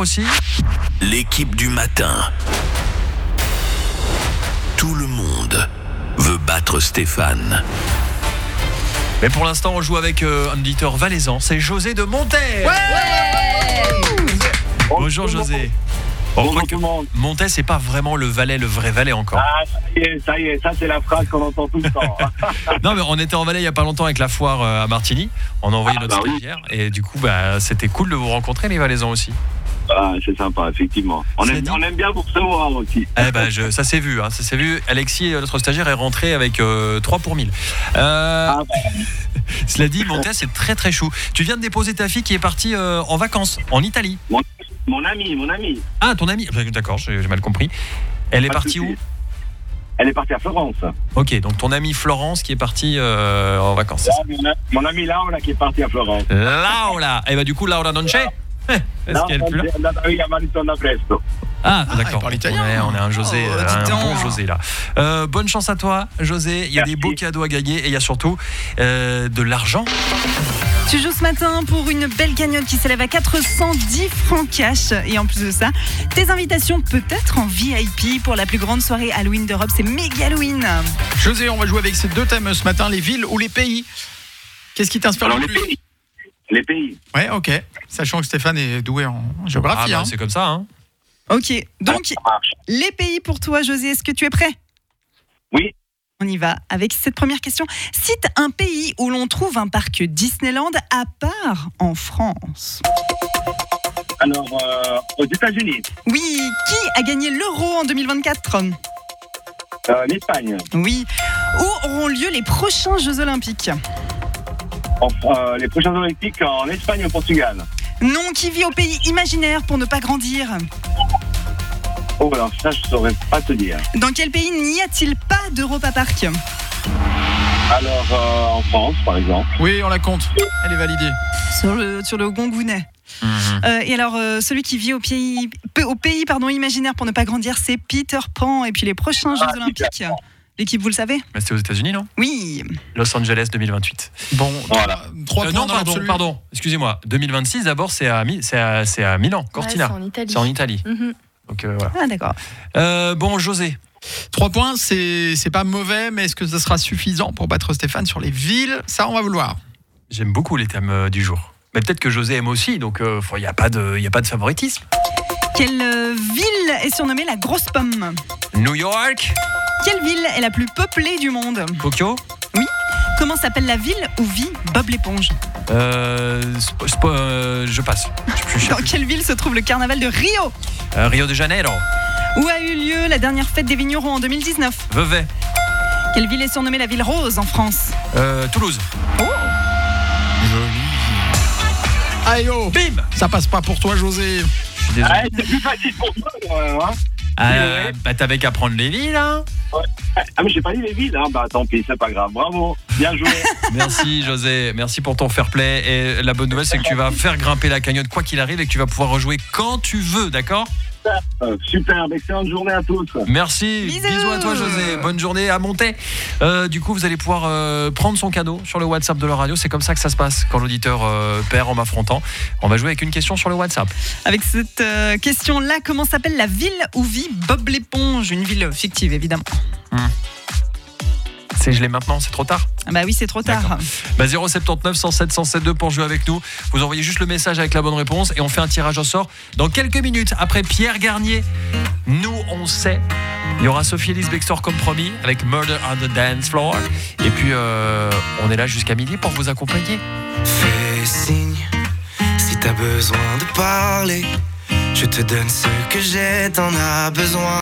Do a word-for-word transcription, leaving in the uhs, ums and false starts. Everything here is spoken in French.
aussi. L'équipe du matin. Tout le monde veut battre Stéphane. Mais pour l'instant, on joue avec euh, un auditeur valaisan. C'est José de Montet. Ouais. Bonjour José. Bon, Bonjour que tout le monde. Montet, c'est pas vraiment le Valais, le vrai Valais encore. Ah, ça y est, ça y est, ça c'est la phrase qu'on entend tout le temps. Non, mais on était en Valais il y a pas longtemps avec la foire euh, à Martigny. On a envoyé Ah, notre bah oui. stagiaire et du coup, bah, c'était cool de vous rencontrer, les Valaisans aussi. Ah, c'est sympa, effectivement. On C'est aime, dit. on aime bien vous recevoir aussi. Eh ben, je, ça s'est vu, hein, ça s'est vu. Alexis, notre stagiaire, est rentré avec euh, trois pour mille. Euh, Ah, cela dit, Montet, c'est très très chou. Tu viens de déposer ta fille qui est partie euh, en vacances en Italie. mon, mon ami, mon ami. Ah, ton amie. D'accord, j'ai, j'ai mal compris. Elle est Pas de partie souci. où? Elle est partie à Florence. Ok, donc ton amie Florence qui est partie euh, en vacances. c'est Ah, mon, a- mon ami Laura qui est partie à Florence. ça. Laura. Et bah du coup, Laura non c'è? Eh, Est-ce No, qu'elle est plus là? è andata via, ma ritorna presto. Ah, Ah, d'accord. il parle italien. On est, on est un José, Oh, euh, dis un donc. bon José là. Euh, bonne chance à toi, José. Il y a Merci. des beaux cadeaux à gagner et il y a surtout euh, de l'argent. Tu joues ce matin pour une belle cagnotte qui s'élève à quatre cent dix francs cash. Et en plus de ça, tes invitations peut-être en V I P pour la plus grande soirée Halloween d'Europe. C'est méga Halloween. José, on va jouer avec ces deux thèmes ce matin, les villes ou les pays. Qu'est-ce qui t'inspire Alors, le les plus? pays. Les pays. Ouais, ok. Sachant que Stéphane est doué en Ah, géographie. bah, hein. c'est comme ça. Hein. Ok, donc Ça marche. les pays pour toi, José. Est-ce que tu es prêt? Oui. On y va avec cette première question. Cite un pays où l'on trouve un parc Disneyland à part en France. Alors, euh, aux États-Unis, Oui, qui a gagné l'euro en deux mille vingt-quatre? euh, l'Espagne, Oui. Où auront lieu les prochains Jeux Olympiques? en- euh, les prochains Olympiques en Espagne et au Portugal. Non, qui vit au pays imaginaire pour ne pas grandir? Oh, alors ça, je saurais pas te dire. Dans quel pays n'y a-t-il pas d'Europa Park? Alors, euh, en France, par exemple. Oui, on la compte. Elle est validée. Sur le, sur le Gongounais. Mhm. Euh, et alors, euh, celui qui vit au pays, au pays pardon, imaginaire pour ne pas grandir, c'est Peter Pan. Et puis les prochains Jeux Ah, Olympiques. L'équipe, vous le savez? Mais c'était aux États-Unis, non? Oui. Los Angeles deux mille vingt-huit. Bon, Voilà. trois Euh, points non, dans pardon, l'absolu. pardon. Excusez-moi. deux mille vingt-six, d'abord, c'est à, Mi- c'est à, c'est à Milan, Cortina. Ouais, c'est en Italie. c'est en Italie. Mhm. Donc euh, voilà. Ah, d'accord. Euh, bon, José. Trois points, c'est c'est pas mauvais, mais est-ce que ça sera suffisant pour battre Stéphane sur les villes? Ça, on va vouloir. J'aime beaucoup les thèmes euh, du jour. Mais peut-être que José aime aussi, donc il n'y a, pas de- y a pas de favoritisme. Quelle euh, ville est surnommée la grosse pomme? New York, Quelle ville est la plus peuplée du monde? Tokyo, Comment s'appelle la ville où vit Bob l'éponge? euh, sp- sp- euh, je passe. Je, je- Dans quelle ville se trouve le carnaval de Rio? euh, Rio de Janeiro, Où a eu lieu la dernière fête des vignerons en deux mille dix-neuf? Vevey, Quelle ville est surnommée la ville rose en France? euh, Toulouse. Aïe oh, Bim. ça passe pas pour toi, José. Je suis désolé. Ah, c'est plus facile pour toi, quand même, hein. Euh, bah t'avais qu'à prendre les villes, hein. Ah, mais j'ai pas dit les villes, hein. Bah, tant pis, c'est pas grave. Bravo. Bien joué. Merci José, merci pour ton fair play. Et la bonne nouvelle, c'est que tu vas faire grimper la cagnotte quoi qu'il arrive et que tu vas pouvoir rejouer quand tu veux, d'accord? Euh, Super. Excellente journée à tous. Merci, Bisous. à toi José, bonne journée à Montet. Euh, du coup, vous allez pouvoir euh, prendre son cadeau sur le WhatsApp de la radio. C'est comme ça que ça se passe quand l'auditeur euh, perd en m'affrontant. On va jouer avec une question sur le WhatsApp. Avec cette euh, question-là, comment s'appelle la ville où vit Bob l'éponge? Une ville fictive, évidemment. C'est je l'ai maintenant, c'est trop tard. Ah bah oui, c'est trop tard. D'accord. Bah zéro sept neuf cent sept cent soixante-deux pour jouer avec nous. Vous envoyez juste le message avec la bonne réponse et on fait un tirage au sort dans quelques minutes après Pierre Garnier. Nous on sait. Il y aura Sophie Elise Bextor comme promis avec Murder on the Dance Floor. Et puis euh, on est là jusqu'à midi pour vous accompagner. Fais signe si t'as besoin de parler. Je te donne ce que j'ai, t'en as besoin.